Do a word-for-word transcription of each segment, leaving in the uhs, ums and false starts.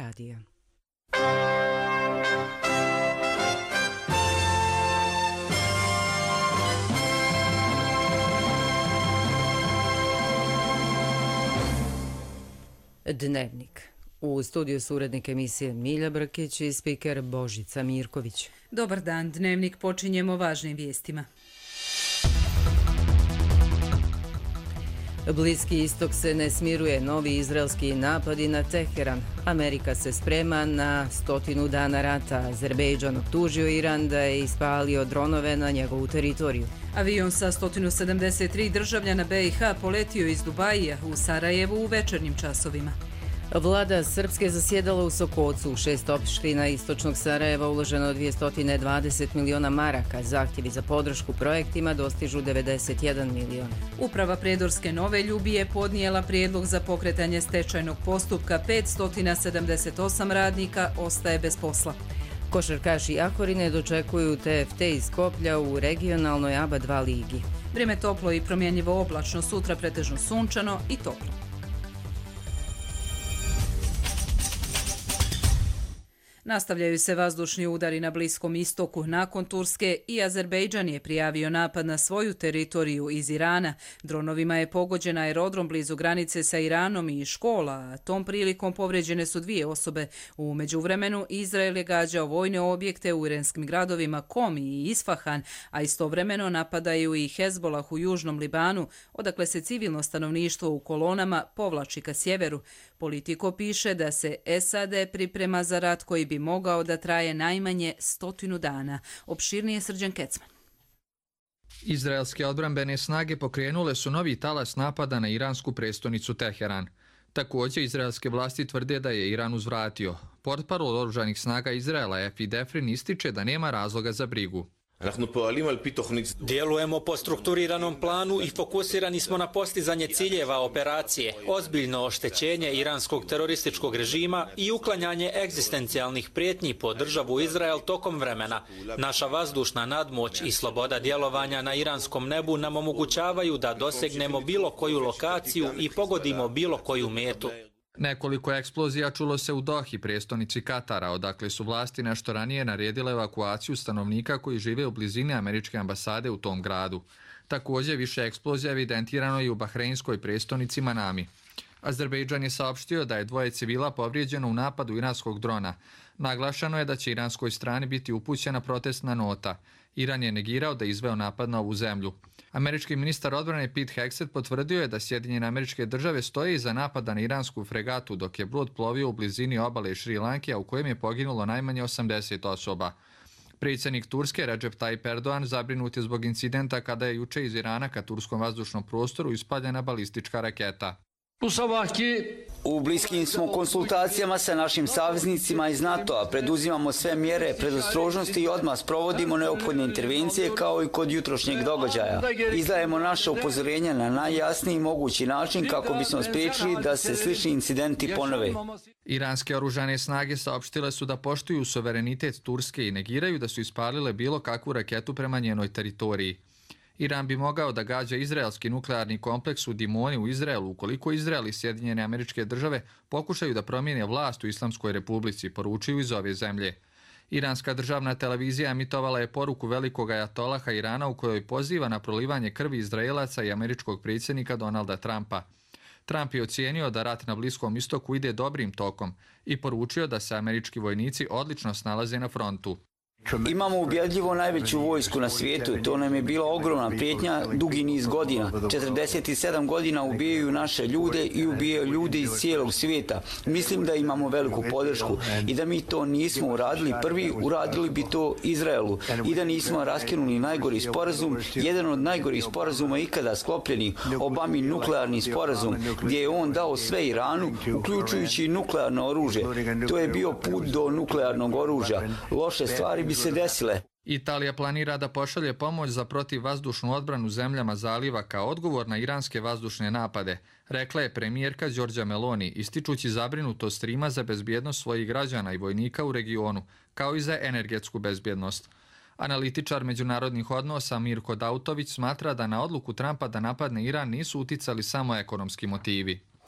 radija. Dnevnik. U studiju su urednik emisije Milja Brkić i spiker Božica Mirković. Dobar dan, Dnevnik počinjemo važnim vijestima. Bliski istok se ne smiruje, novi izraelski napadi na Teheran. Amerika se sprema na stotinu dana rata. Azerbejdžan optužio Iran da je ispalio dronove na njegovu teritoriju. Avion sa sto sedamdeset tri državljana B i H poletio iz Dubajija u Sarajevu u večernjim časovima. Vlada Srpske zasjedala u Sokocu. U šest opština istočnog Sarajeva uloženo dvjesto dvadeset miliona maraka. Zahtjevi za podršku projektima dostižu devedeset jedan milion. Uprava Prijedorske Nove Ljubije podnijela prijedlog za pokretanje stečajnog postupka. petsto sedamdeset osam radnika ostaje bez posla. Košarkaši Ahorine dočekuju T F T iz Skoplja u regionalnoj A B A dva ligi. Vrijeme toplo i promjenjivo oblačno, sutra pretežno sunčano i toplo. Nastavljaju se vazdušni udari na Bliskom istoku. Nakon Turske i Azerbejdžan je prijavio napad na svoju teritoriju iz Irana. Dronovima je pogođen aerodrom blizu granice sa Iranom i škola, a tom prilikom povređene su dvije osobe. U međuvremenu Izrael je gađao vojne objekte u iranskim gradovima Komi i Isfahan, a istovremeno napadaju i Hezbolah u južnom Libanu, odakle se civilno stanovništvo u kolonama povlači ka sjeveru. Politiko piše da se S A D priprema za rat koji bi mogao da traje najmanje stotinu dana. Opširnije Srđan Kecman. Izraelske odbrambene snage pokrenule su novi talas napada na iransku prestonicu Teheran. Također, izraelske vlasti tvrde da je Iran uzvratio. Portparol oružanih snaga Izraela Efi Defrin ističe da nema razloga za brigu. Djelujemo po strukturiranom planu i fokusirani smo na postizanje ciljeva operacije, ozbiljno oštećenje iranskog terorističkog režima i uklanjanje egzistencijalnih prijetnji po državu Izrael tokom vremena. Naša vazdušna nadmoć i sloboda djelovanja na iranskom nebu nam omogućavaju da dosegnemo bilo koju lokaciju i pogodimo bilo koju metu. Nekoliko eksplozija čulo se u Dohi, prestonici Katara, odakle su vlasti nešto ranije naredile evakuaciju stanovnika koji žive u blizini američke ambasade u tom gradu. Također, više eksplozija evidentirano i u bahreinskoj prestonici Manami. Azerbejdžan je saopštio da je dvoje civila povrijeđeno u napadu iranskog drona. Naglašeno je da će iranskoj strani biti upućena protestna nota. Iran je negirao da je izveo napad na ovu zemlju. Američki ministar odbrane Pete Hegseth potvrdio je da Sjedinjene Američke Države stoje iza napada na iransku fregatu dok je brod plovio u blizini obale Šri Lanke, a u kojem je poginulo najmanje osamdeset osoba. Predsjednik Turske Recep Tayyip Erdogan zabrinut je zbog incidenta kada je juče iz Irana ka turskom vazdušnom prostoru ispaljena balistička raketa. U bliskim smo konsultacijama sa našim saveznicima iz NATO-a, preduzimamo sve mjere predostrožnosti i odmah sprovodimo neophodne intervencije kao i kod jutrošnjeg događaja. Izdajemo naše upozorenja na najjasniji mogući način kako bismo spriječili da se slični incidenti ponove. Iranske oružane snage saopštile su da poštuju suverenitet Turske i negiraju da su ispalile bilo kakvu raketu prema njenoj teritoriji. Iran bi mogao da gađa izraelski nuklearni kompleks u Dimoni u Izraelu ukoliko Izrael i Sjedinjene Američke Države pokušaju da promijene vlast u Islamskoj Republici, poručuju iz ove zemlje. Iranska državna televizija emitovala je poruku velikog ajatolaha Irana u kojoj poziva na prolivanje krvi Izraelaca i američkog predsjednika Donalda Trumpa. Trump je ocijenio da rat na Bliskom istoku ide dobrim tokom i poručio da se američki vojnici odlično snalaze na frontu. Imamo ubjedljivo najveću vojsku na svijetu i to nam je bila ogromna prijetnja dugi niz godina. četrdeset sedam godina ubijaju naše ljude i ubijaju ljude iz cijelog svijeta. Mislim da imamo veliku podršku i da mi to nismo uradili prvi, uradili bi to Izraelu i da nismo raskinuli najgori sporazum, jedan od najgorih sporazuma ikada sklopljenih, Obamin nuklearni sporazum, gdje je on dao sve Iranu, uključujući nuklearno oružje. To je bio put do nuklearnog oružja. Loše stvari bi se desile. Italija planira da pošalje pomoć za protivvazdušnu odbranu zemljama zaliva kao odgovor na iranske vazdušne napade, rekla je premijerka Giorgia Meloni, ističući zabrinutost Rima za bezbjednost svojih građana i vojnika u regionu, kao i za energetsku bezbjednost. Analitičar međunarodnih odnosa Mirko Dautović smatra da na odluku Trumpa da napadne Iran nisu uticali samo ekonomski motivi.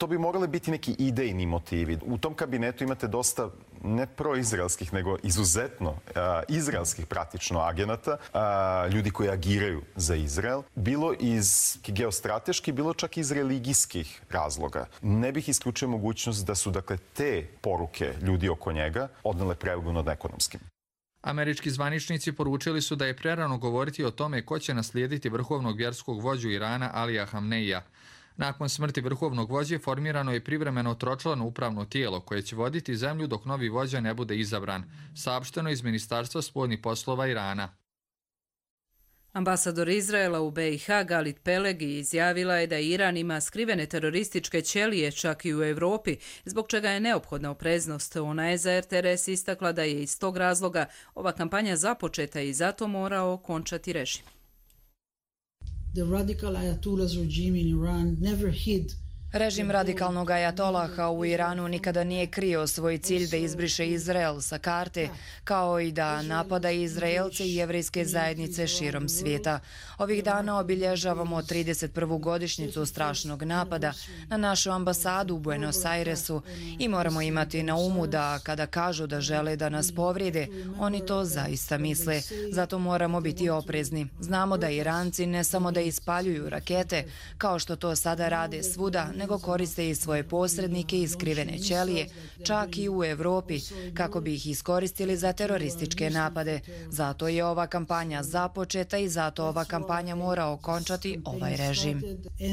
To bi morali biti neki idejni motivi. U tom kabinetu imate dosta ne proizraelskih, nego izuzetno a, izraelskih praktično agenata, a, ljudi koji agiraju za Izrael, bilo iz geostrateških, bilo čak iz religijskih razloga. Ne bih isključio mogućnost da su dakle te poruke ljudi oko njega odnele prevagu nad ekonomskim. Američki zvaničnici poručili su da je prerano govoriti o tome ko će naslijediti vrhovnog vjerskog vođu Irana Alija Hamneija. Nakon smrti vrhovnog vođe formirano je privremeno tročlano upravno tijelo koje će voditi zemlju dok novi vođa ne bude izabran, saopšteno iz Ministarstva spoljnih poslova Irana. Ambasador Izraela u be i ha Galit Pelegi izjavila je da Iran ima skrivene terorističke ćelije čak i u Europi, zbog čega je neophodna opreznost. Ona je za er te er es istakla da je iz tog razloga ova kampanja započeta i zato mora okončati režim. The radical Ayatollah's regime in Iran never hid. Režim radikalnog ajatolaha u Iranu nikada nije krio svoj cilj da izbriše Izrael sa karte, kao i da napada Izraelce i jevrejske zajednice širom svijeta. Ovih dana obilježavamo trideset prvu godišnjicu strašnog napada na našu ambasadu u Buenos Airesu i moramo imati na umu da kada kažu da žele da nas povrijede, oni to zaista misle. Zato moramo biti oprezni. Znamo da Iranci ne samo da ispaljuju rakete, kao što to sada rade svuda, nego koriste i svoje posrednike i skrivene ćelije, čak i u Europi, kako bi ih iskoristili za terorističke napade. Zato je ova kampanja započeta i zato ova kampanja mora okončati ovaj režim.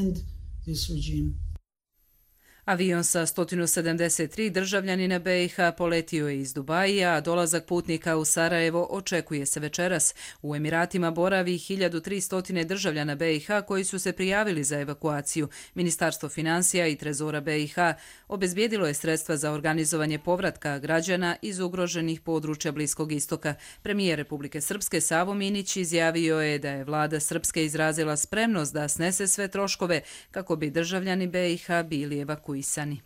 Avion sa sto sedamdeset tri državljanina be i ha poletio je iz Dubaija, a dolazak putnika u Sarajevo očekuje se večeras. U Emiratima boravi hiljadu tristo državljana be i ha koji su se prijavili za evakuaciju. Ministarstvo financija i trezora be i ha obezbijedilo je sredstva za organizovanje povratka građana iz ugroženih područja Bliskog istoka. Premijer Republike Srpske Savo Minić izjavio je da je vlada Srpske izrazila spremnost da snese sve troškove kako bi državljani be i ha bili evakuirani.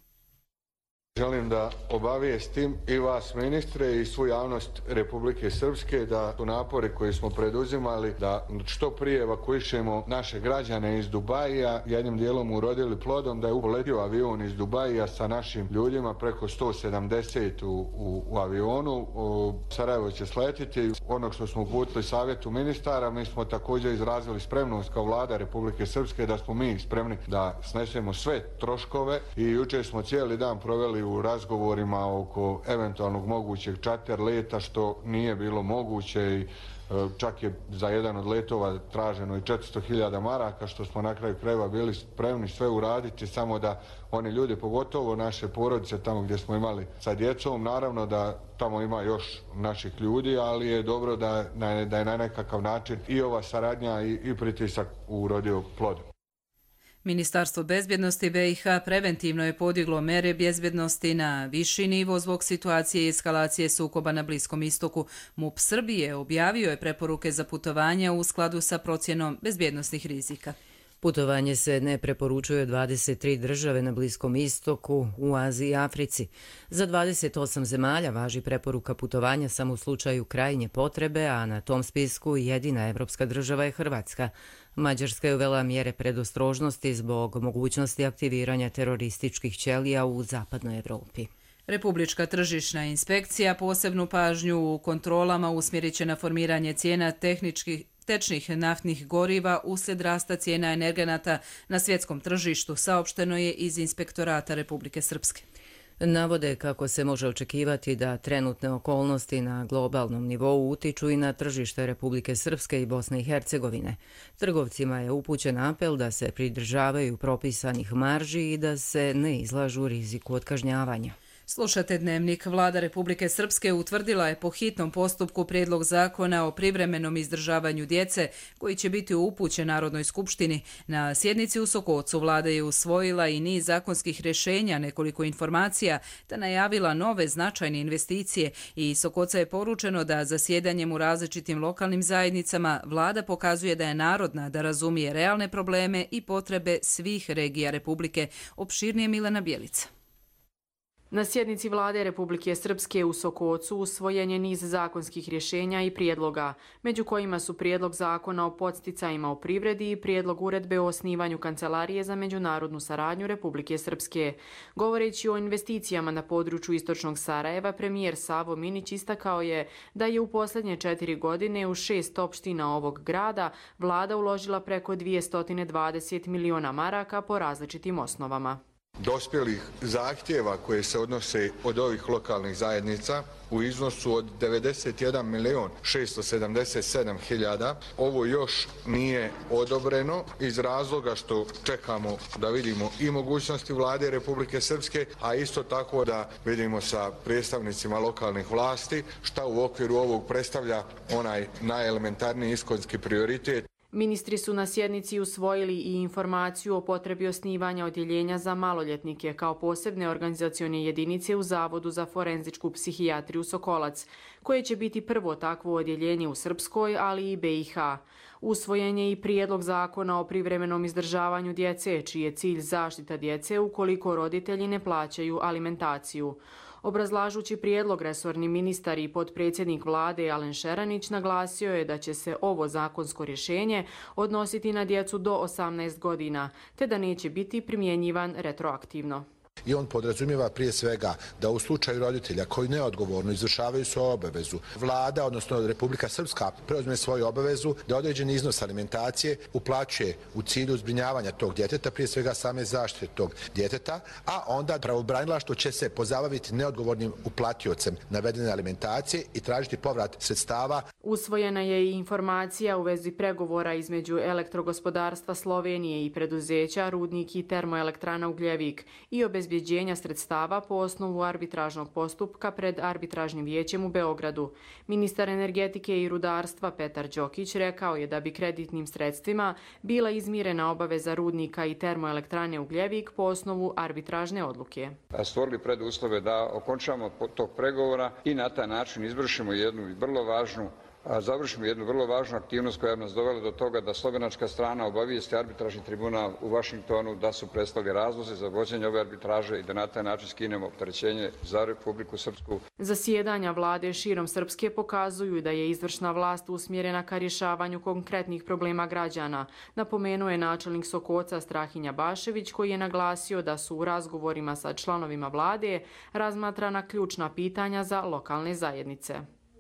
Želim da obavijestim i vas ministre i svu javnost Republike Srpske da su napori koje smo preduzimali da što prije evakuišemo naše građane iz Dubaija jednim dijelom urodili plodom, da je upoletio avion iz Dubaija sa našim ljudima, preko sto sedamdeset u, u, u avionu. U Sarajevo će sletiti. Onog što smo uputili savjetu ministara, mi smo također izrazili spremnost kao vlada Republike Srpske da smo mi spremni da snesemo sve troškove i jučer smo cijeli dan proveli u razgovorima oko eventualnog mogućeg čarter leta, što nije bilo moguće i čak je za jedan od letova traženo i četiristo hiljada maraka, što smo na kraju krajeva bili spremni sve uraditi, samo da oni ljudi, pogotovo naše porodice tamo gdje smo imali sa djecom, naravno da tamo ima još naših ljudi, ali je dobro da, da je na nekakav način i ova saradnja i, i pritisak urodio plodom. Ministarstvo bezbjednosti be i ha preventivno je podiglo mere bezbjednosti na viši nivo zbog situacije i eskalacije sukoba na Bliskom istoku. MUP Srbije objavio je preporuke za putovanja u skladu sa procjenom bezbjednosnih rizika. Putovanje se ne preporučuje dvadeset tri države na Bliskom istoku, u Aziji i Africi. Za dvadeset osam zemalja važi preporuka putovanja samo u slučaju krajnje potrebe, a na tom spisku jedina evropska država je Hrvatska. Mađarska je uvela mjere predostrožnosti zbog mogućnosti aktiviranja terorističkih ćelija u zapadnoj Evropi. Republička tržišna inspekcija posebnu pažnju u kontrolama usmjerit će na formiranje cijena tehničkih tečnih naftnih goriva uslijed rasta cijena energenata na svjetskom tržištu, saopšteno je iz Inspektorata Republike Srpske. Navode kako se može očekivati da trenutne okolnosti na globalnom nivou utiču i na tržište Republike Srpske i Bosne i Hercegovine. Trgovcima je upućen apel da se pridržavaju propisanih marži i da se ne izlažu riziku od kažnjavanja. Slušate Dnevnik. Vlada Republike Srpske utvrdila je po hitnom postupku prijedlog zakona o privremenom izdržavanju djece koji će biti upućen Narodnoj skupštini. Na sjednici u Sokocu vlada je usvojila i niz zakonskih rješenja, nekoliko informacija, te najavila nove značajne investicije i Sokoca je poručeno da zasjedanjem u različitim lokalnim zajednicama vlada pokazuje da je narodna, da razumije realne probleme i potrebe svih regija Republike. Opširnije Milena Bjelica. Na sjednici vlade Republike Srpske u Sokocu usvojen je niz zakonskih rješenja i prijedloga, među kojima su prijedlog zakona o podsticajima u privredi i prijedlog uredbe o osnivanju Kancelarije za međunarodnu saradnju Republike Srpske. Govoreći o investicijama na području istočnog Sarajeva, premijer Savo Minić istakao je da je u posljednje četiri godine u šest opština ovog grada vlada uložila preko dvjesto dvadeset miliona maraka po različitim osnovama. Dospjelih zahtjeva koje se odnose od ovih lokalnih zajednica u iznosu od devedeset jedan milion šesto sedamdeset sedam hiljada. Ovo još nije odobreno iz razloga što čekamo da vidimo i mogućnosti vlade Republike Srpske, a isto tako da vidimo sa predstavnicima lokalnih vlasti šta u okviru ovog predstavlja onaj najelementarniji iskonski prioritet. Ministri su na sjednici usvojili i informaciju o potrebi osnivanja odjeljenja za maloljetnike kao posebne organizacione jedinice u Zavodu za forenzičku psihijatriju Sokolac, koje će biti prvo takvo odjeljenje u Srpskoj, ali i be i ha. Usvojen je i prijedlog zakona o privremenom izdržavanju djece, čiji je cilj zaštita djece ukoliko roditelji ne plaćaju alimentaciju. Obrazlažući prijedlog, resorni ministar i potpredsjednik vlade Alen Šeranić naglasio je da će se ovo zakonsko rješenje odnositi na djecu do osamnaest godina, te da neće biti primjenjivan retroaktivno. I on podrazumijeva prije svega da u slučaju roditelja koji neodgovorno izvršavaju svoju obavezu, vlada, odnosno Republika Srpska, preuzme svoju obavezu da određeni iznos alimentacije uplaćuje u cilju zbrinjavanja tog djeteta, prije svega same zaštite tog djeteta, a onda pravobranilaštvo će se pozabaviti neodgovornim uplatiocem navedene alimentacije i tražiti povrat sredstava. Usvojena je i informacija u vezi pregovora između Elektrogospodarstva Slovenije i preduzeća Rudnik i Termoelektrana Ugljevik i obezbjeđenja sredstava po osnovu arbitražnog postupka pred Arbitražnim vijećem u Beogradu. Ministar energetike i rudarstva Petar Đokić rekao je da bi kreditnim sredstvima bila izmirena obaveza Rudnika i Termoelektrane Ugljevik po osnovu arbitražne odluke. Stvorili preduslove da okončamo tog pregovora i na taj način izvršimo jednu vrlo važnu završimo jednu vrlo važnu aktivnost koja nas dovela do toga da slovenačka strana obavijesti arbitražni tribunal u Vašingtonu da su prestali razlozi za vođenje ove arbitraže i da na taj način skinemo opterećenje za Republiku Srpsku. Zasjedanja vlade širom Srpske pokazuju da je izvršna vlast usmjerena ka rješavanju konkretnih problema građana. Napomenuo je načelnik Sokoca Strahinja Bašević, koji je naglasio da su u razgovorima sa članovima vlade razmatrana ključna pitanja za lokalne zajednice.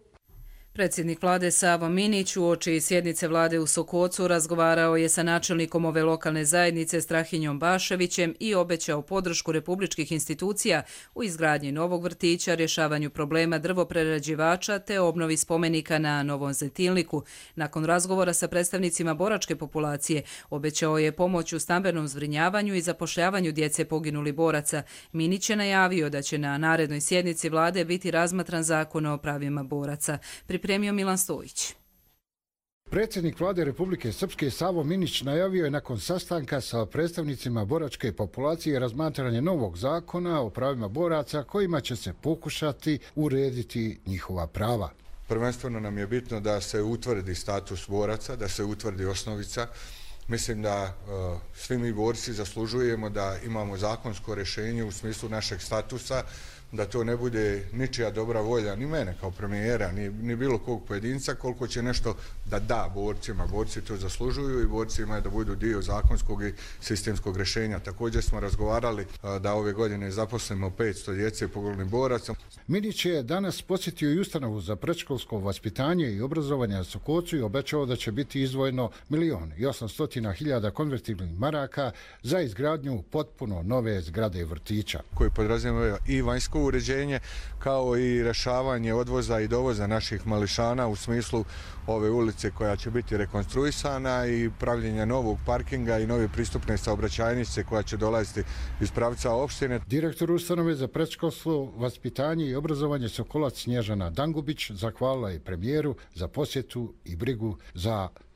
Predsjednik vlade Savo Minić uoči sjednice vlade u Sokocu razgovarao je sa načelnikom ove lokalne zajednice Strahinjom Baševićem i obećao podršku republičkih institucija u izgradnji novog vrtića, rješavanju problema drvoprerađivača te obnovi spomenika na Novom Zetilniku. Nakon razgovora sa predstavnicima boračke populacije obećao je pomoć u stambenom zbrinjavanju i zapošljavanju djece poginulih boraca. Minić je najavio da će na narednoj sjednici vlade biti razmatran zakon o pravima boraca. Pripremio Milan Stojić. Predsjednik vlade Republike Srpske Savo Minić najavio je nakon sastanka sa predstavnicima boračke populacije razmatranje novog zakona o pravima boraca kojima će se pokušati urediti njihova prava. Prvenstveno nam je bitno da se utvrdi status boraca, da se utvrdi osnovica. Mislim da uh, svi mi borci zaslužujemo da imamo zakonsko rješenje u smislu našeg statusa, da to ne bude ničija dobra volja, ni mene kao premijera, ni, ni bilo kog pojedinca, koliko će nešto da da borcima. Borci to zaslužuju i borci imaju da budu dio zakonskog i sistemskog rješenja. Također smo razgovarali da ove godine zaposlimo petsto djece poginulih boraca. Minić je danas posjetio i ustanovu za predškolsko vaspitanje i obrazovanje na Sokocu i obećao da će biti izdvojeno milion i osamsto hiljada konvertibilnih maraka za izgradnju potpuno nove zgrade vrtića. Koji podrazumijeva i vanjsko uređenje kao i rješavanje odvoza i dovoza naših mališana u smislu ove ulice koja će biti rekonstruisana i pravljenje novog parkinga i nove pristupne saobraćajnice koja će dolaziti iz pravca opštine. Direktor ustanove za predškolstvo, vaspitanje i obrazovanje Sokolac Snježana Dangubić zahvalila je premijeru za posjetu i brigu za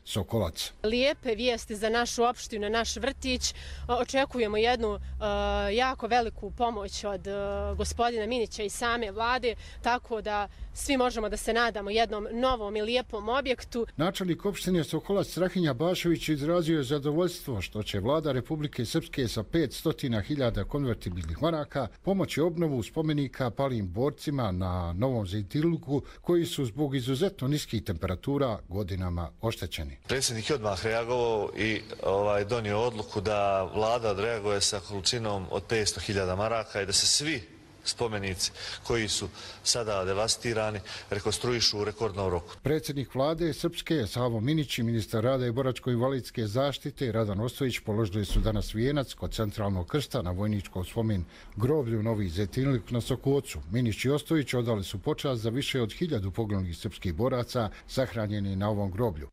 Sokolac. Lijepe vijesti za našu opštinu, naš vrtić. Očekujemo jednu uh, jako veliku pomoć od uh, gospodina Minića i same vlade, tako da svi možemo da se nadamo jednom novom i lijepom objektu. Načelnik opštine Sokolac Strahinja Bašović izrazio je zadovoljstvo što će vlada Republike Srpske sa petsto hiljada konvertibilnih maraka pomoći obnovu spomenika palim borcima na Novom Zejtilniku koji su zbog izuzetno niskih temperatura godinama oštećeni. Predsjednik je odmah reagovao i ovaj, donio odluku da vlada odreaguje sa količinom od petsto hiljada maraka i da se svi spomenici koji su sada devastirani rekonstruišu u rekordnom roku. Predsjednik vlade Srpske Savo Minić i ministar rada i boračko-invalidske zaštite Radan Ostojić položili su danas vijenac kod centralnog krsta na vojničkom spomen groblju Novi Zejtilnik na Sokocu. Minić i Ostojić odali su počast za više od hiljadu poginulih srpskih boraca sahranjeni na ovom groblju.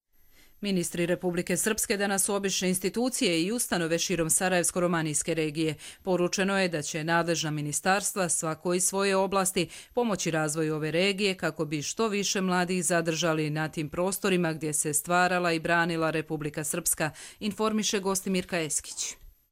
Ministri Republike Srpske danas obišli institucije i ustanove širom Sarajevsko-romanijske regije. Poručeno je da će nadležna ministarstva svako iz svoje oblasti pomoći razvoju ove regije kako bi što više mladih zadržali na tim prostorima gdje se stvarala i branila Republika Srpska, informiše Gostimirka Eskić.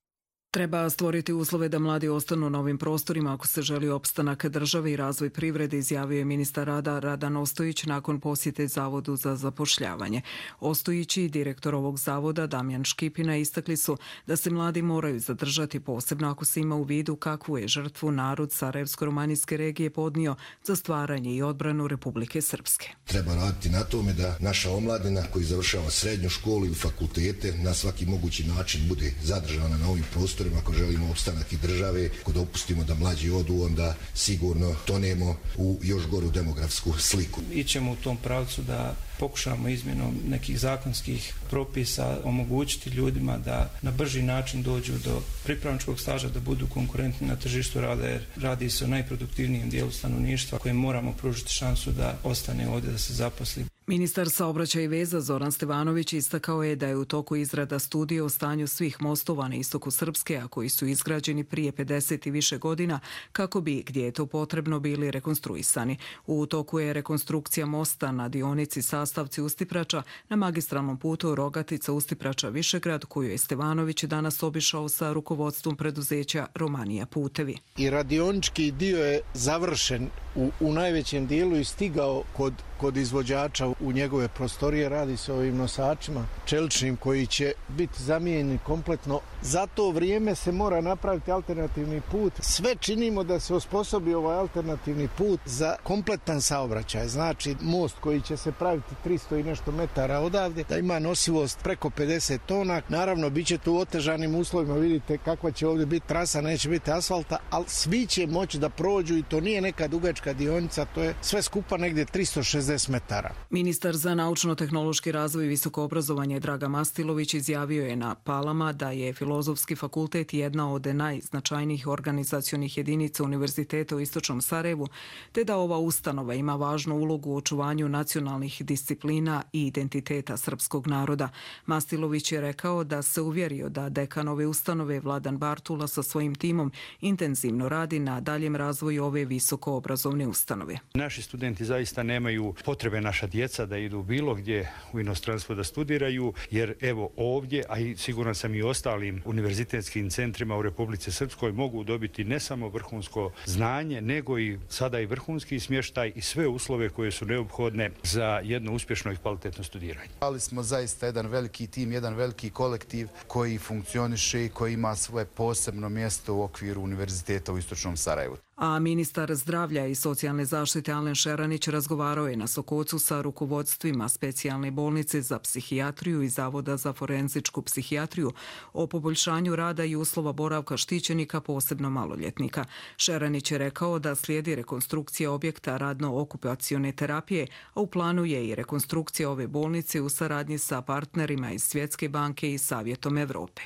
Treba stvoriti uslove da mladi ostanu na ovim prostorima ako se želi opstanak države i razvoj privrede, izjavio je ministar rada Radan Ostojić nakon posjete Zavodu za zapošljavanje. Ostojić i direktor ovog zavoda Damjan Škipina istakli su da se mladi moraju zadržati, posebno ako se ima u vidu kakvu je žrtvu narod Sarajevsko-romanijske regije podnio za stvaranje i odbranu Republike Srpske. Treba raditi na tome da naša omladina koji završava srednju školu ili fakultete na svaki mogući način bude zadržana na ovim prostorima. Ako želimo opstanak i države, ako dopustimo da mlađi odu, onda sigurno tonemo u još goru demografsku sliku. Ićemo u tom pravcu da pokušamo izmjenom nekih zakonskih propisa omogućiti ljudima da na brži način dođu do pripravničkog staža, da budu konkurentni na tržištu rada, jer radi se o najproduktivnijem dijelu stanovništva koje moramo pružiti šansu da ostane ovdje, da se zaposli. Ministar saobraćaja i veza Zoran Stevanović istakao je da je u toku izrada studije o stanju svih mostova na istoku Srpske, a koji su izgrađeni prije pedeset i više godina, kako bi, gdje je to potrebno, bili rekonstruisani. U toku je rekonstrukcija mosta na dionici Sastavci Ustiprača na magistralnom putu Rogatica Ustiprača Višegrad, koju je Stevanović danas obišao sa rukovodstvom preduzeća Romanija putevi. I radionički dio je završen u, u najvećem dijelu i stigao kod, kod izvođača u njegove prostorije. Radi se o ovim nosačima čeličnim koji će biti zamijenjeni kompletno. Za to vrijeme se mora napraviti alternativni put. Sve činimo da se osposobi ovaj alternativni put za kompletan saobraćaj. Znači most koji će se praviti tristo i nešto metara odavde, da ima nosivost preko pedeset tona. Naravno, bit će tu u otežanim uslovima. Vidite kakva će ovdje biti trasa, neće biti asfalta, ali svi će moći da prođu i to nije neka dugačka dionica, to je sve skupa negdje tristo šezdeset metara. Ministar za naučno-tehnološki razvoj i visoko obrazovanje Draga Mastilović izjavio je na Palama da je Filozofski fakultet jedna od najznačajnijih organizacionih jedinica Univerziteta u Istočnom Sarajevu, te da ova ustanova ima važnu ulogu u očuvanju nacionalnih disciplina i identiteta srpskog naroda. Mastilović je rekao da se uvjerio da dekan ove ustanove Vladan Bartula sa svojim timom intenzivno radi na daljem razvoju ove visoko obrazovne ustanove. Naši studenti zaista nemaju potrebe, naša djeca, da idu bilo gdje u inostranstvo da studiraju, jer evo ovdje, a i siguran sam i ostalim univerzitetskim centrima u Republici Srpskoj mogu dobiti ne samo vrhunsko znanje, nego i sada i vrhunski smještaj i sve uslove koje su neophodne za jedno uspješno i kvalitetno studiranje. Ali smo zaista jedan veliki tim, jedan veliki kolektiv koji funkcioniše i koji ima svoje posebno mjesto u okviru Univerziteta u Istočnom Sarajevu. A ministar zdravlja i socijalne zaštite Alen Šeranić razgovarao je na Sokocu sa rukovodstvima specijalne bolnice za psihijatriju i Zavoda za forenzičku psihijatriju o poboljšanju rada i uslova boravka štićenika, posebno maloljetnika. Šeranić je rekao da slijedi rekonstrukcija objekta radno-okupacione terapije, a u planu je i rekonstrukcija ove bolnice u saradnji sa partnerima iz Svjetske banke i Savjetom Evrope.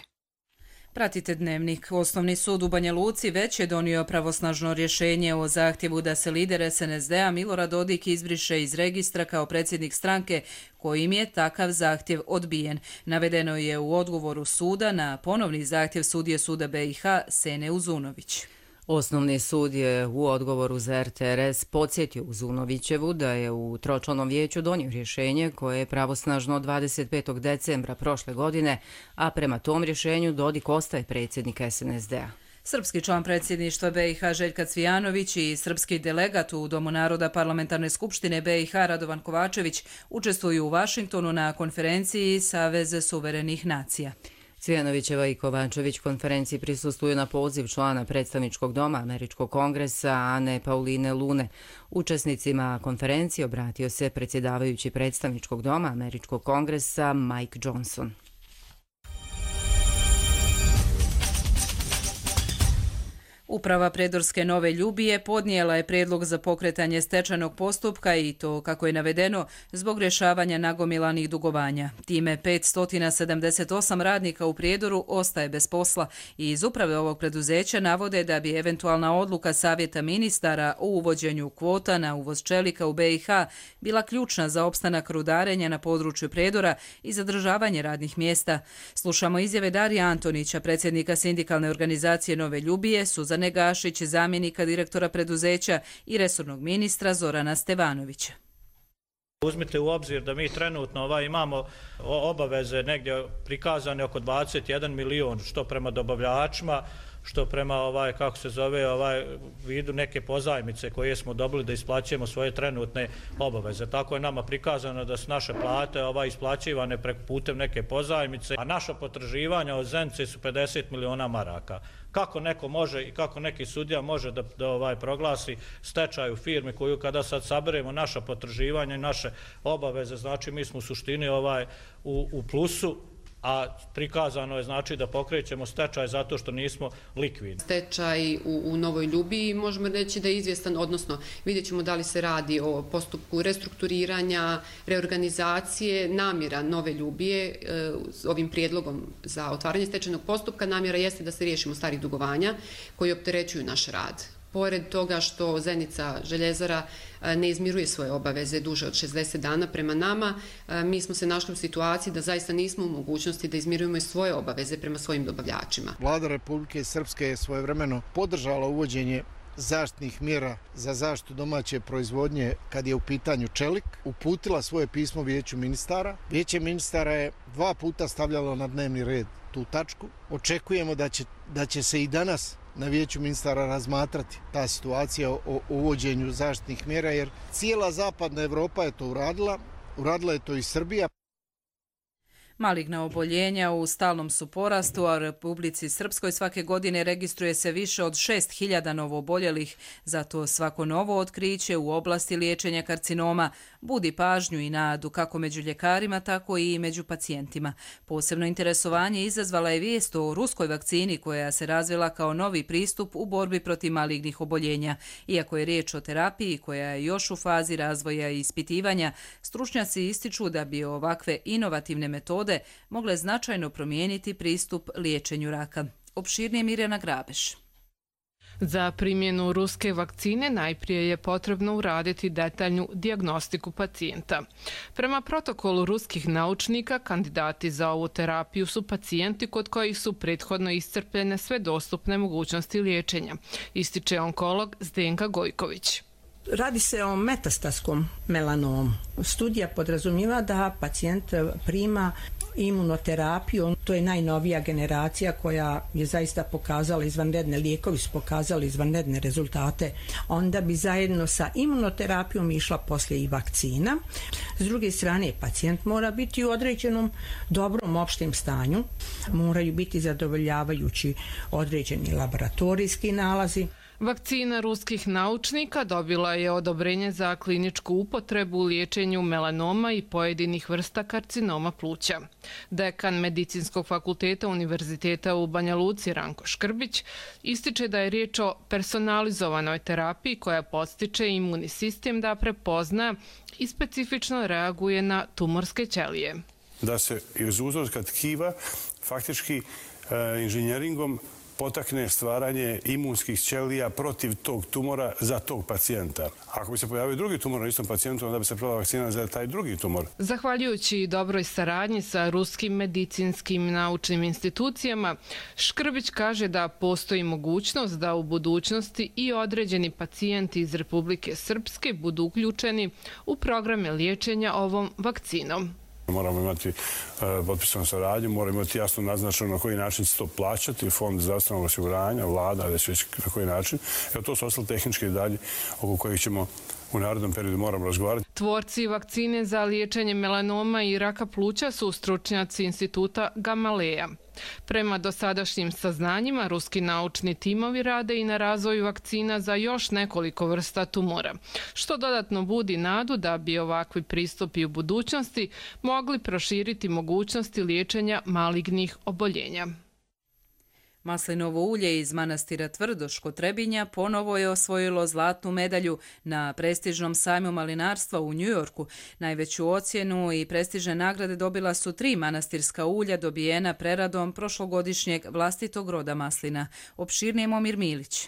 Pratite Dnevnik. Osnovni sud u Banja Luci već je donio pravosnažno rješenje o zahtjevu da se lider es en es de a Milorad Dodik izbriše iz registra kao predsjednik stranke, kojim je takav zahtjev odbijen. Navedeno je u odgovoru suda na ponovni zahtjev sudije suda be i ha Sene Uzunović. Osnovni sud je u odgovoru za er te er es podsjetio Uzunovićevu da je u Tročlanom vijeću donio rješenje koje je pravosnažno dvadeset petog decembra prošle godine, a prema tom rješenju Dodik ostaje predsjednik es en es de a. Srpski član predsjedništva be i ha Željka Cvijanović i srpski delegat u Domu naroda Parlamentarne skupštine be i ha Radovan Kovačević učestvuju u Vašingtonu na konferenciji Saveze suverenih nacija. Cvijanovićeva i Kovačević konferenciji prisustvuju na poziv člana predstavničkog doma Američkog kongresa Ane Pauline Lune. Učesnicima konferencije obratio se predsjedavajući predstavničkog doma Američkog kongresa Mike Johnson. Uprava Predorske Nove Ljubije podnijela je prijedlog za pokretanje stečajnog postupka i to, kako je navedeno, zbog rješavanja nagomilanih dugovanja. Time petsto sedamdeset osam radnika u Prijedoru ostaje bez posla i iz uprave ovog preduzeća navode da bi eventualna odluka Savjeta ministara o uvođenju kvota na uvoz čelika u be i ha bila ključna za opstanak rudarenja na području Prijedora i zadržavanje radnih mjesta. Slušamo izjave Darija Antonića, predsjednika sindikalne organizacije Nove Ljubije, Suzane Gašić, zamjenika direktora preduzeća i resornog ministra Zorana Stevanovića. Uzmite u obzir da mi trenutno ovaj imamo obaveze negdje prikazane oko dvadeset jedan milion, što prema dobavljačima, što prema ovaj kako se zove ovaj vidu neke pozajmice koje smo dobili da isplaćujemo svoje trenutne obaveze. Tako je nama prikazano da su naše plate ovaj isplaćivane preko putem neke pozajmice, a naša potraživanja od Zenice su pedeset miliona maraka. Kako neko može i kako neki sudija može da, da ovaj proglasi stečaj u firmi koju kada sad saberemo naša potraživanja i naše obaveze, znači mi smo u suštini ovaj u, u plusu, a prikazano je znači da pokrećemo stečaj zato što nismo likvidni. Stečaj u, u Novoj Ljubiji možemo reći da je izvjestan, odnosno vidjet ćemo da li se radi o postupku restrukturiranja, reorganizacije. Namjera Nove Ljubije e, ovim prijedlogom za otvaranje stečajnog postupka, namjera jeste da se riješimo starih dugovanja koji opterećuju naš rad. Pored toga što Zenica željezara ne izmiruje svoje obaveze duže od šezdeset dana prema nama, mi smo se našli u situaciji da zaista nismo u mogućnosti da izmirujemo svoje obaveze prema svojim dobavljačima. Vlada Republike Srpske je svojevremeno podržala uvođenje zaštitnih mjera za zaštitu domaće proizvodnje kad je u pitanju čelik, uputila svoje pismo Vijeću ministara. Vijeće ministara je dva puta stavljalo na dnevni red tu tačku. Očekujemo da će, da će se i danas na Vijeću ministara razmatrati ta situacija o uvođenju zaštitnih mjera, jer cijela zapadna Evropa je to uradila, uradila je to i Srbija. Maligna oboljenja u stalnom su porastu, a u Republici Srpskoj svake godine registruje se više od šest hiljada novooboljelih. Zato svako novo otkriće u oblasti liječenja karcinoma budi pažnju i nadu kako među ljekarima, tako i među pacijentima. Posebno interesovanje izazvala je vijest o ruskoj vakcini koja se razvila kao novi pristup u borbi protiv malignih oboljenja. Iako je riječ o terapiji koja je još u fazi razvoja i ispitivanja, stručnjaci ističu da bi ovakve inovativne metode mogle značajno promijeniti pristup liječenju raka. Opširnije Mirjana Grabeš. Za primjenu ruske vakcine najprije je potrebno uraditi detaljnu dijagnostiku pacijenta. Prema protokolu ruskih naučnika, kandidati za ovu terapiju su pacijenti kod kojih su prethodno iscrpljene sve dostupne mogućnosti liječenja, ističe onkolog Zdenka Gojković. Radi se o metastaskom melanomu. Studija podrazumijeva da pacijent prima imunoterapiju. To je najnovija generacija koja je zaista pokazala izvanredne, lijekovi su pokazali izvanredne rezultate. Onda bi zajedno sa imunoterapijom išla poslije i vakcina. S druge strane, pacijent mora biti u određenom dobrom opštem stanju. Moraju biti zadovoljavajući određeni laboratorijski nalazi. Vakcina ruskih naučnika dobila je odobrenje za kliničku upotrebu u liječenju melanoma i pojedinih vrsta karcinoma pluća. Dekan Medicinskog fakulteta Univerziteta u Banja Luci Ranko Škrbić ističe da je riječ o personalizovanoj terapiji koja podstiče imunni sistem da prepozna i specifično reaguje na tumorske ćelije. Da se iz uzorka tkiva faktički inženjeringom potakne stvaranje imunskih ćelija protiv tog tumora za tog pacijenta. Ako bi se pojavio drugi tumor na istom pacijentu, onda bi se prodala vakcina za taj drugi tumor. Zahvaljujući dobroj saradnji sa ruskim medicinskim naučnim institucijama, Škrbić kaže da postoji mogućnost da u budućnosti i određeni pacijenti iz Republike Srpske budu uključeni u programe liječenja ovom vakcinom. Moramo imati uh, potpisanu saradnju, moramo imati jasno naznačeno na koji način se to plaćati, fond zdravstvenog osiguranja, vlada, već već na koji način. Evo, to su ostali tehnički dalje oko kojih ćemo u narednom periodu moramo razgovarati. Tvorci vakcine za liječenje melanoma i raka pluća su stručnjaci instituta Gamaleja. Prema dosadašnjim saznanjima, ruski naučni timovi rade i na razvoju vakcina za još nekoliko vrsta tumora, što dodatno budi nadu da bi ovakvi pristupi u budućnosti mogli proširiti mogućnosti liječenja malignih oboljenja. Maslinovo ulje iz manastira Tvrdoš kod Trebinja ponovo je osvojilo zlatnu medalju na prestižnom sajmu malinarstva u Njujorku. Najveću ocjenu i prestižne nagrade dobila su tri manastirska ulja dobijena preradom prošlogodišnjeg vlastitog roda maslina. Opširnije Momir Milić.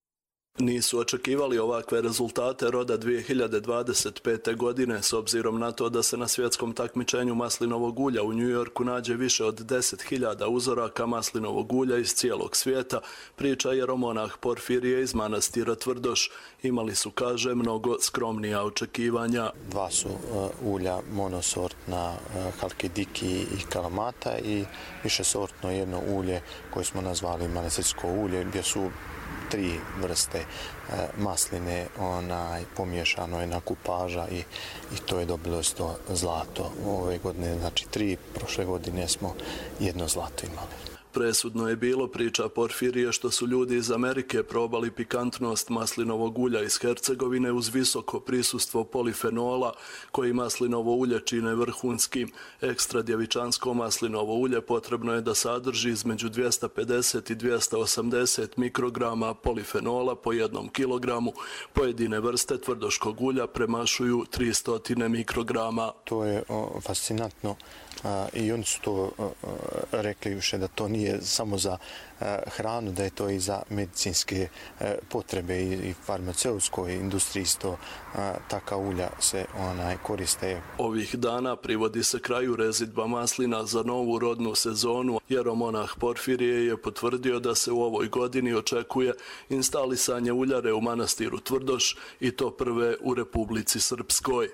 Nisu očekivali ovakve rezultate roda dvije hiljade dvadeset pete. godine s obzirom na to da se na svjetskom takmičenju maslinovog ulja u Njujorku nađe više od deset hiljada uzoraka maslinovog ulja iz cijelog svijeta, priča jeromonah Porfirije iz manastira Tvrdoš. Imali su, kaže, mnogo skromnija očekivanja. Dva su uh, ulja monosortna uh, halkidiki i kalamata i višesortno jedno ulje koje smo nazvali manastirsko ulje, gdje su tri vrste e, masline, onaj, pomiješano je na kupaža i, i to je dobilo isto zlato. Ove godine, znači tri, prošle godine smo jedno zlato imali. Presudno je bilo, priča Porfirije, što su ljudi iz Amerike probali pikantnost maslinovog ulja iz Hercegovine uz visoko prisustvo polifenola koji maslinovo ulje čine vrhunskim. Ekstra djevičansko maslinovo ulje potrebno je da sadrži između dvjesto pedeset i dvjesto osamdeset mikrograma polifenola po jednom kilogramu. Pojedine vrste tvrdoškog ulja premašuju tristo mikrograma. To je o, fascinantno. A, i oni su to a, rekli više da to nije samo za a, hranu, da je to i za medicinske a, potrebe i, i farmaceutskoj industriji isto taka ulja se onaj koriste. Ovih dana privodi se kraju rezidba maslina za novu rodnu sezonu. Jeromonah Porfirije je potvrdio da se u ovoj godini očekuje instalisanje uljare u manastiru Tvrdoš i to prve u Republici Srpskoj.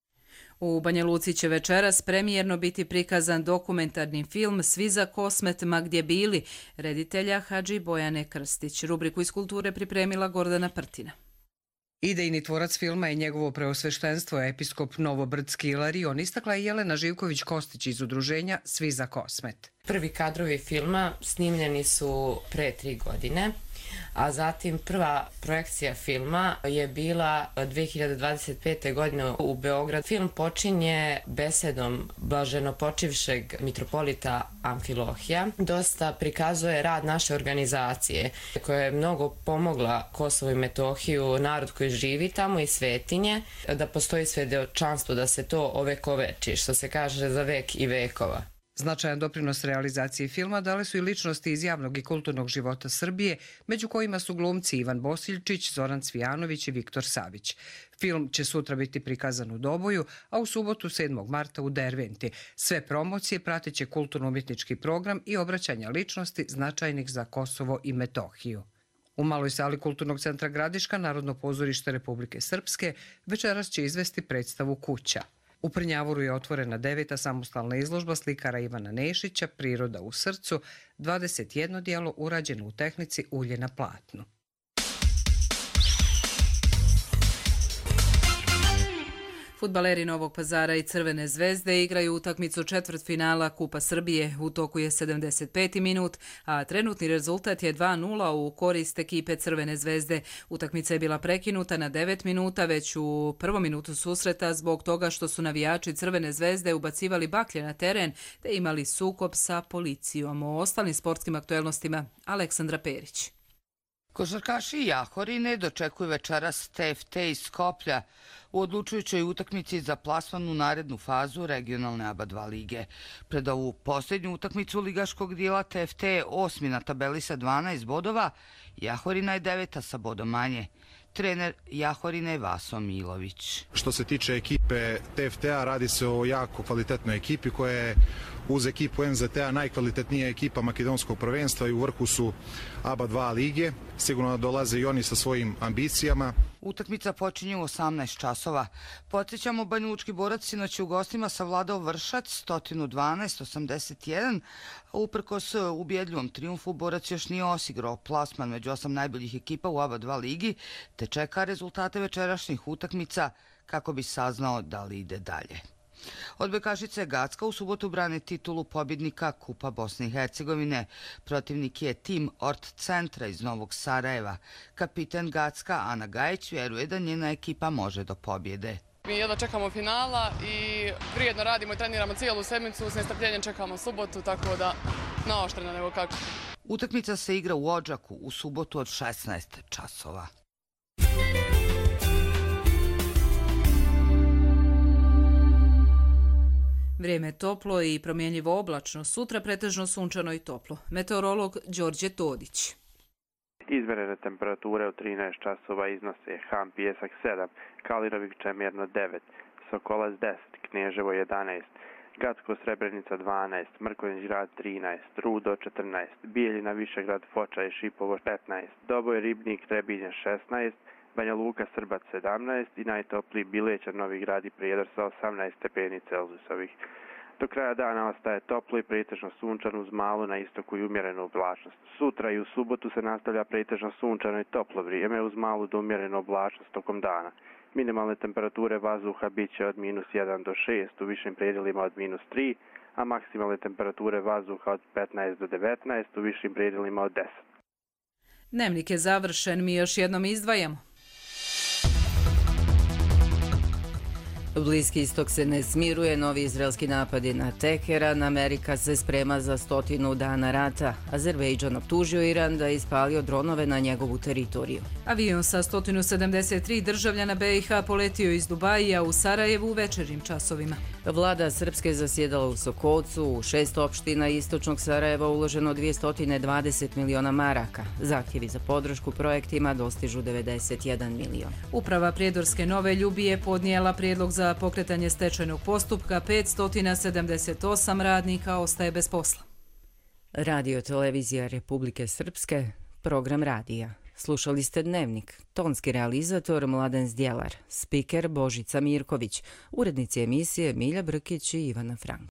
U Banja Luci će večeras premijerno biti prikazan dokumentarni film Svi za Kosmet ma gdje bili, reditelja Hadži Bojane Krstić. Rubriku iz kulture pripremila Gordana Prtina. Idejni tvorac filma je njegovo preosveštenstvo episkop Novobrdski Ilarion, istakla je Jelena Živković-Kostić iz udruženja Svi za Kosmet. Prvi kadrovi filma snimljeni su pre tri godine, a zatim prva projekcija filma je bila dvije hiljade dvadeset pete. godine u Beogradu. Film počinje besedom blaženopočivšeg mitropolita Amfilohija. Dosta prikazuje rad naše organizacije koja je mnogo pomogla Kosovo i Metohiju, narod koji živi tamo i svetinje, da postoji svedočanstvo da se to ovekoveči, što se kaže za vek i vekova. Značajan doprinos realizaciji filma dale su i ličnosti iz javnog i kulturnog života Srbije, među kojima su glumci Ivan Bosiljčić, Zoran Cvijanović i Viktor Savić. Film će sutra biti prikazan u Doboju, a u subotu sedmog marta u Derventi. Sve promocije prateće kulturno-umjetnički program i obraćanja ličnosti značajnih za Kosovo i Metohiju. U maloj sali Kulturnog centra Gradiška Narodno pozorište Republike Srpske večeras će izvesti predstavu Kuća. U Prnjavoru je otvorena deveta samostalna izložba slikara Ivana Nešića Priroda u srcu, dvadeset jedno djelo urađeno u tehnici ulje na platnu. Fudbaleri Novog Pazara i Crvene zvezde igraju utakmicu četvrtfinala Kupa Srbije. U toku je sedamdeset peti minut, a trenutni rezultat je dva nula u korist ekipe Crvene zvezde. Utakmica je bila prekinuta na devet minuta već u prvom minutu susreta zbog toga što su navijači Crvene zvezde ubacivali baklje na teren te imali sukob sa policijom. O ostalim sportskim aktuelnostima Aleksandra Perić. Košarkaši Jahorine dočekuju večeras T F T iz Skoplja u odlučujućoj utakmici za plasman u narednu fazu regionalne A B A dva lige. Pred ovu posljednju utakmicu ligaškog dijela T F T je osmi na tabeli sa dvanaest bodova, Jahorina je deveta sa bodom manje. Trener Jahorine je Vaso Milović. Što se tiče ekipe T F T-a, radi se o jako kvalitetnoj ekipi koja je uz ekipu M Z T-a najkvalitetnija ekipa makedonskog prvenstva i u vrhu su A B A dva lige. Sigurno dolaze i oni sa svojim ambicijama. Utakmica počinje u osamnaest časova. Podsjećamo, Banjalučki Borac sinoć u gostima savladao Vršac sto dvanaest osamdeset jedan. Uprkos ubjedljivom trijumfu, Borac još nije osigrao plasman među osam najboljih ekipa u A B A dva ligi, te čeka rezultate večerašnjih utakmica kako bi saznao da li ide dalje. Odbojkašica Gacka u subotu brani titulu pobjednika Kupa Bosne i Hercegovine. Protivnik je tim Ort Centra iz Novog Sarajeva. Kapiten Gacka Ana Gajić vjeruje da njena ekipa može do pobjede. Mi jedno čekamo finala i vrijedno radimo i treniramo cijelu sedmicu, s nestrpljenjem čekamo subotu, tako da naoštreno nego kako. Utakmica se igra u Odžaku u subotu od šesnaest časova. Vrijeme je toplo i promjenjivo oblačno. Sutra pretežno sunčano i toplo. Meteorolog Đorđe Todić. Izmjerene temperature u trinaest časova iznose Ham Pijesak sedam, Kalirović Čemerno devet, Sokolac deset, Kneževo jedanaest, Gacko Srebrenica dvanaest, Mrkonjić Grad trinaest, Rudo četrnaest, Bijeljina Višegrad Foča i Šipovo petnaest, Doboj Ribnik Trebinje šesnaest, Banja Luka Srbac sedamnaest i najtopliji Bileća Novi Grad i Prijedor sa osamnaest stepeni Celzijusovih. Do kraja dana ostaje toplo i pretežno sunčano uz malu na istoku i umjerenu oblačnost. Sutra i u subotu se nastavlja pretežno sunčano i toplo vrijeme uz malu do umjerenu oblačnost tokom dana. Minimalne temperature vazduha bit će od minus jedan do šest, u višim predjelima od minus tri, a maksimalne temperature vazduha od petnaest do devetnaest, u višim predjelima od deset. Dnevnik je završen, mi još jednom izdvajamo. Bliski istok se ne smiruje, novi izraelski napadi na Teheran, Amerika se sprema za stotinu dana rata. Azerbejdžan optužio Iran da je ispalio dronove na njegovu teritoriju. Avion sa sto sedamdeset tri državljana B i H poletio iz Dubaija u Sarajevu u večernjim časovima. Vlada Srpske zasjedala u Sokolcu, u šest opština istočnog Sarajeva uloženo dvjesto dvadeset miliona maraka. Zahtjevi za podršku projektima dostižu devedeset jedan milion. Uprava Prijedorske Nove Ljubije podnijela prijedlog za pokretanje stečajnog postupka, petsto sedamdeset osam radnika ostaje bez posla. Radio televizija Republike Srpske, program radija. Slušali ste Dnevnik, tonski realizator Mladen Zdjelar, spiker Božica Mirković, urednici emisije Milja Brkić i Ivana Frank.